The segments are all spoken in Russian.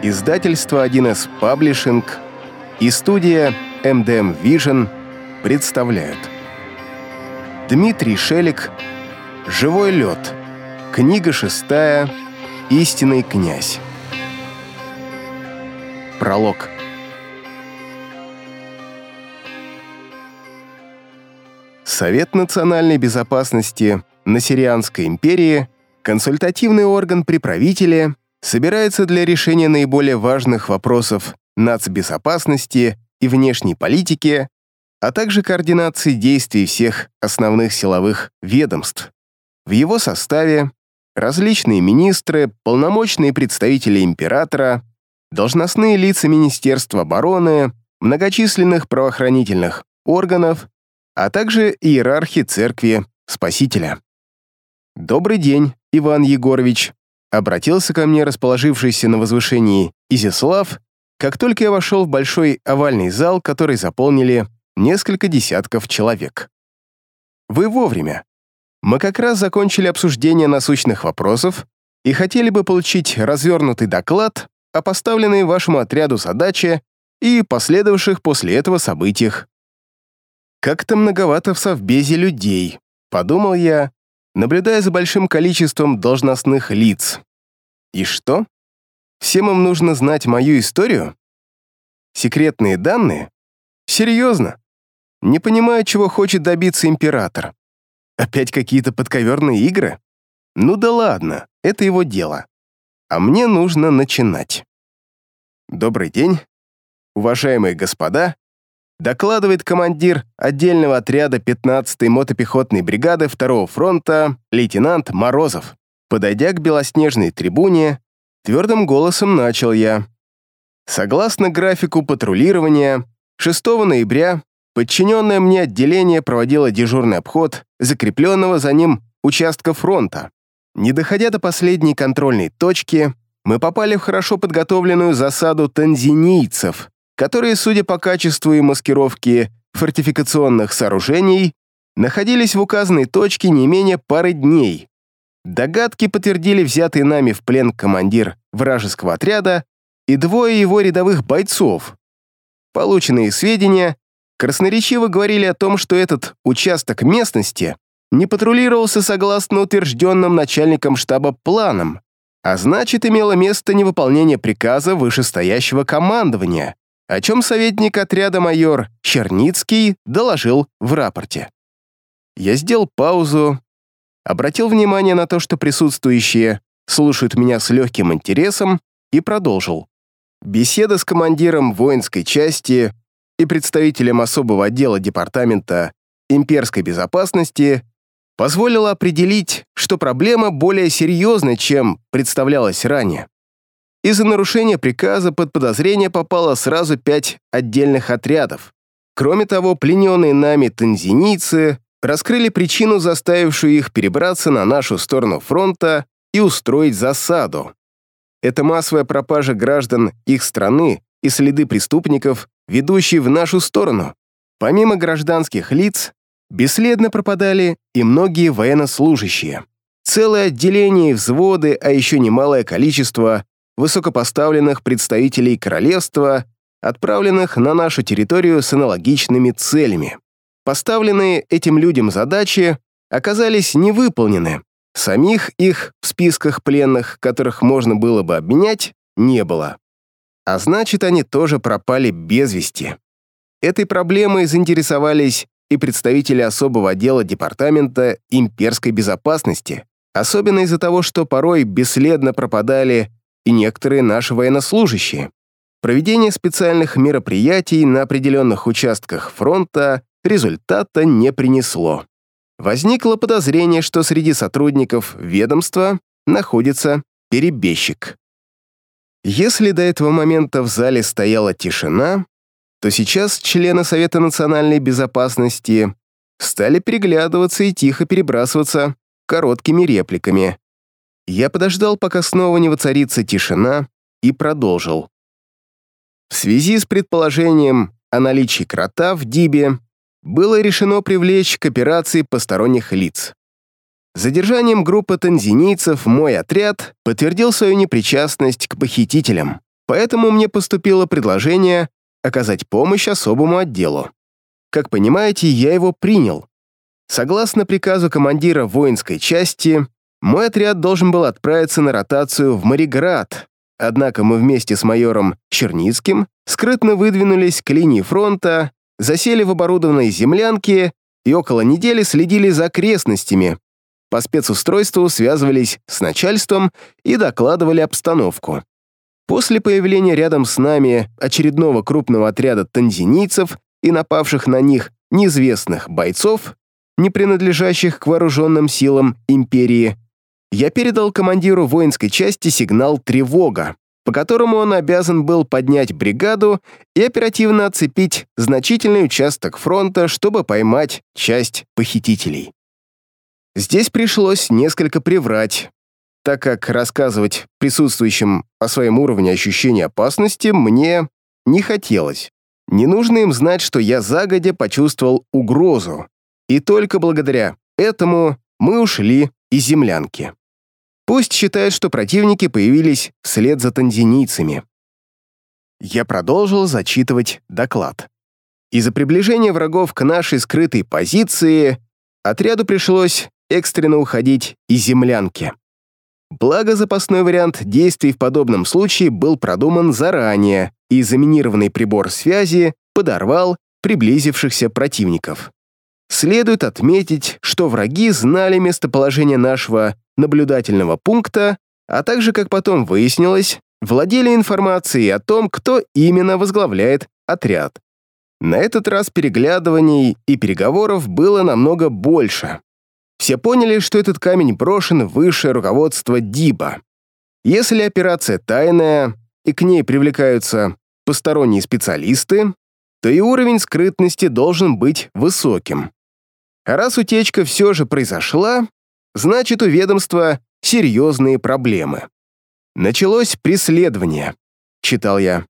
Издательство 1С Паблишинг и студия MDM Vision представляют. Дмитрий Шелик. «Живой лед». Книга 6. «Истинный князь». Пролог. Совет национальной безопасности Насирианской империи, консультативный орган при правителе, собирается для решения наиболее важных вопросов нацбезопасности и внешней политики, а также координации действий всех основных силовых ведомств. В его составе различные министры, полномочные представители императора, должностные лица Министерства обороны, многочисленных правоохранительных органов, а также иерархи Церкви Спасителя. «Добрый день, Иван Егорович», — обратился ко мне расположившийся на возвышении Изяслав, как только я вошел в большой овальный зал, который заполнили несколько десятков человек. «Вы вовремя. Мы как раз закончили обсуждение насущных вопросов и хотели бы получить развернутый доклад о поставленной вашему отряду задаче и последовавших после этого событиях. Как-то многовато в совбезе людей», — подумал я, наблюдая за большим количеством должностных лиц. И что? Всем им нужно знать мою историю? Секретные данные? Серьезно? Не понимаю, чего хочет добиться император. Опять какие-то подковерные игры? Ну да ладно, это его дело. А мне нужно начинать. Добрый день, уважаемые господа. Докладывает командир отдельного отряда 15-й мотопехотной бригады 2-го фронта лейтенант Морозов. Подойдя к белоснежной трибуне, твердым голосом начал я. Согласно графику патрулирования, 6 ноября подчиненное мне отделение проводило дежурный обход закрепленного за ним участка фронта. Не доходя до последней контрольной точки, мы попали в хорошо подготовленную засаду танзинийцев, которые, судя по качеству и маскировке фортификационных сооружений, находились в указанной точке не менее пары дней. Догадки подтвердили взятый нами в плен командир вражеского отряда и 2 его рядовых бойцов. Полученные сведения красноречиво говорили о том, что этот участок местности не патрулировался согласно утвержденным начальником штаба планам, а значит, имело место невыполнение приказа вышестоящего командования, о чем советник отряда майор Черницкий доложил в рапорте. Я сделал паузу, обратил внимание на то, что присутствующие слушают меня с легким интересом, и продолжил. Беседа с командиром воинской части и представителем особого отдела департамента имперской безопасности позволила определить, что проблема более серьезна, чем представлялось ранее. Из-за нарушения приказа под подозрение попало сразу 5 отдельных отрядов. Кроме того, плененные нами танзинийцы раскрыли причину, заставившую их перебраться на нашу сторону фронта и устроить засаду. Это массовая пропажа граждан их страны и следы преступников, ведущие в нашу сторону. Помимо гражданских лиц, бесследно пропадали и многие военнослужащие. Целые отделения и взводы, а еще немалое количество высокопоставленных представителей королевства, отправленных на нашу территорию с аналогичными целями. Поставленные этим людям задачи оказались невыполнены. Самих их в списках пленных, которых можно было бы обменять, не было. А значит, они тоже пропали без вести. Этой проблемой заинтересовались и представители особого отдела департамента имперской безопасности, особенно из-за того, что порой бесследно пропадали и некоторые наши военнослужащие. Проведение специальных мероприятий на определенных участках фронта результата не принесло. Возникло подозрение, что среди сотрудников ведомства находится перебежчик. Если до этого момента в зале стояла тишина, то сейчас члены Совета национальной безопасности стали переглядываться и тихо перебрасываться короткими репликами. Я подождал, пока снова не воцарится тишина, и продолжил. В связи с предположением о наличии крота в Дибе было решено привлечь к операции посторонних лиц. Задержанием группы танзинийцев мой отряд подтвердил свою непричастность к похитителям. Поэтому мне поступило предложение оказать помощь особому отделу. Как понимаете, я его принял. Согласно приказу командира воинской части, мой отряд должен был отправиться на ротацию в Мариград, однако мы вместе с майором Черницким скрытно выдвинулись к линии фронта, засели в оборудованной землянке и около недели следили за окрестностями. По спецустройству связывались с начальством и докладывали обстановку. После появления рядом с нами очередного крупного отряда танзинийцев и напавших на них неизвестных бойцов, не принадлежащих к вооруженным силам империи, я передал командиру воинской части сигнал «Тревога», по которому он обязан был поднять бригаду и оперативно оцепить значительный участок фронта, чтобы поймать часть похитителей. Здесь пришлось несколько приврать, так как рассказывать присутствующим о своем уровне ощущения опасности мне не хотелось. Не нужно им знать, что я загодя почувствовал угрозу, и только благодаря этому мы ушли из землянки. Пусть считают, что противники появились вслед за танзинийцами. Я продолжил зачитывать доклад. Из-за приближения врагов к нашей скрытой позиции отряду пришлось экстренно уходить из землянки. Благо, запасной вариант действий в подобном случае был продуман заранее, и заминированный прибор связи подорвал приблизившихся противников. Следует отметить, что враги знали местоположение нашего наблюдательного пункта, а также, как потом выяснилось, владели информацией о том, кто именно возглавляет отряд. На этот раз переглядываний и переговоров было намного больше. Все поняли, что этот камень брошен в высшее руководство ДИБа. Если операция тайная, и к ней привлекаются посторонние специалисты, то и уровень скрытности должен быть высоким. А раз утечка все же произошла, значит, у ведомства серьезные проблемы. «Началось преследование», — читал я.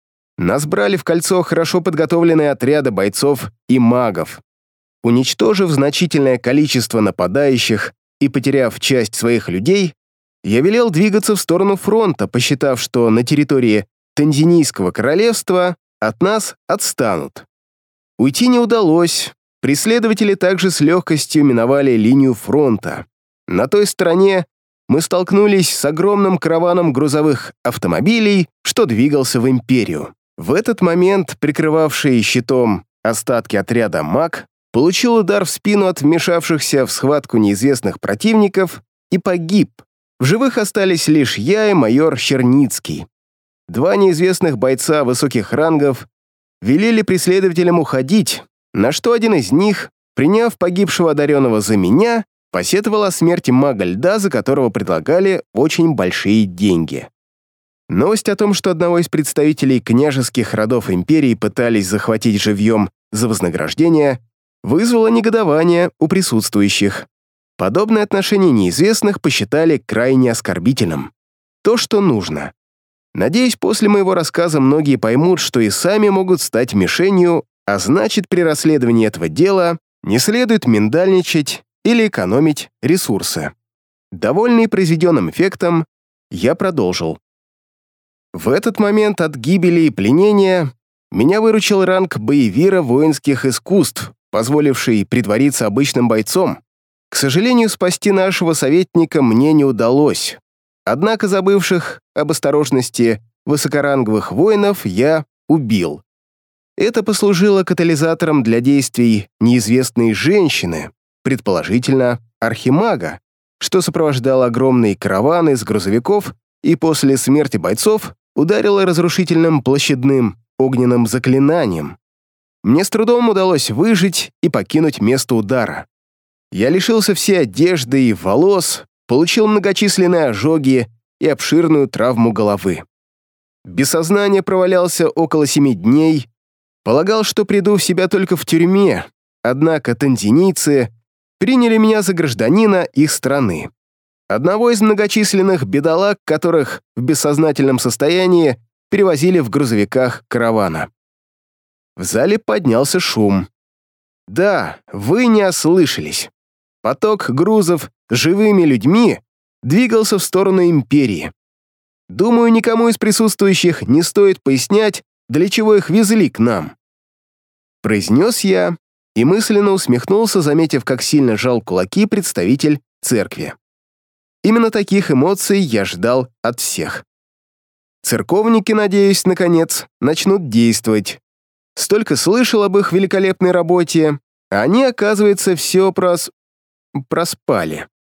Нас брали в кольцо хорошо подготовленные отряды бойцов и магов. Уничтожив значительное количество нападающих и потеряв часть своих людей, я велел двигаться в сторону фронта, посчитав, что на территории Танзинийского королевства от нас отстанут. Уйти не удалось. Преследователи также с легкостью миновали линию фронта. На той стороне мы столкнулись с огромным караваном грузовых автомобилей, что двигался в империю. В этот момент прикрывавший щитом остатки отряда маг получил удар в спину от вмешавшихся в схватку неизвестных противников и погиб. В живых остались лишь я и майор Черницкий. Два неизвестных бойца высоких рангов велели преследователям уходить, на что один из них, приняв погибшего одаренного за меня, посетовал о смерти мага льда, за которого предлагали очень большие деньги. Новость о том, что одного из представителей княжеских родов империи пытались захватить живьем за вознаграждение, вызвала негодование у присутствующих. Подобное отношение неизвестных посчитали крайне оскорбительным. То, что нужно. Надеюсь, после моего рассказа многие поймут, что и сами могут стать мишенью, а значит, при расследовании этого дела не следует миндальничать или экономить ресурсы. Довольный произведенным эффектом, я продолжил. В этот момент от гибели и пленения меня выручил ранг боевира воинских искусств, позволивший притвориться обычным бойцом. К сожалению, спасти нашего советника мне не удалось. Однако забывших об осторожности высокоранговых воинов я убил. Это послужило катализатором для действий неизвестной женщины, предположительно архимага, что сопровождал огромный караван из грузовиков и после смерти бойцов ударило разрушительным площадным огненным заклинанием. Мне с трудом удалось выжить и покинуть место удара. Я лишился всей одежды и волос, получил многочисленные ожоги и обширную травму головы. Без сознания провалялся около 7 дней, полагал, что приду в себя только в тюрьме, однако танзинийцы приняли меня за гражданина их страны. Одного из многочисленных бедолаг, которых в бессознательном состоянии перевозили в грузовиках каравана. В зале поднялся шум. Да, вы не ослышались. Поток грузов с живыми людьми двигался в сторону империи. Думаю, никому из присутствующих не стоит пояснять, для чего их везли к нам. Произнес я и мысленно усмехнулся, заметив, как сильно сжал кулаки представитель церкви. Именно таких эмоций я ждал от всех. Церковники, надеюсь, наконец, начнут действовать. Столько слышал об их великолепной работе, а они, оказывается, все проспали.